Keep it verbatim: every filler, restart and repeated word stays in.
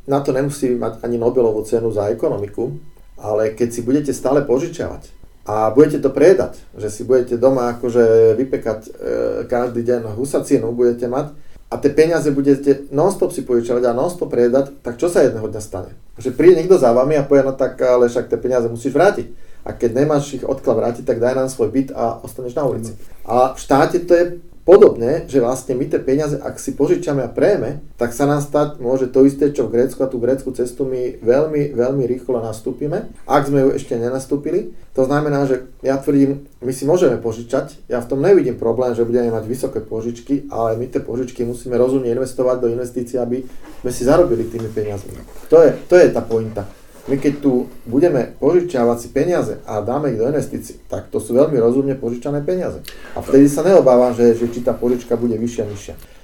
na to nemusí mať ani Nobelovú cenu za ekonomiku, ale keď si budete stále požičiavať a budete to predať, že si budete doma akože vypekať e, každý deň husacinu budete mať a tie peniaze budete non-stop si požičiavať a non-stop predať, tak čo sa jedného dňa stane? Že príde niekto za vami a povie, no tak ale však tie peniaze musíš vrátiť. A keď nemáš ich odkiaľ vrátiť, tak daj nám svoj byt a ostaneš na ulici. A v štáte to je podobne, že vlastne my tie peniaze, ak si požičame a prejeme, tak sa nám stať môže to isté, čo v Grécku, a tú grécku cestu my veľmi, veľmi rýchlo nastúpime, ak sme ju ešte nenastúpili. To znamená, že ja tvrdím, my si môžeme požičať, ja v tom nevidím problém, že budeme mať vysoké požičky, ale my tie požičky musíme rozumne investovať do investícií, aby sme si zarobili tými peniazmi. To je, to je tá pointa. My keď tu budeme požičiavať si peniaze a dáme ich do investícií, tak to sú veľmi rozumne požičané peniaze. A vtedy sa neobávam, že, že či tá požička bude vyššia, nižšia.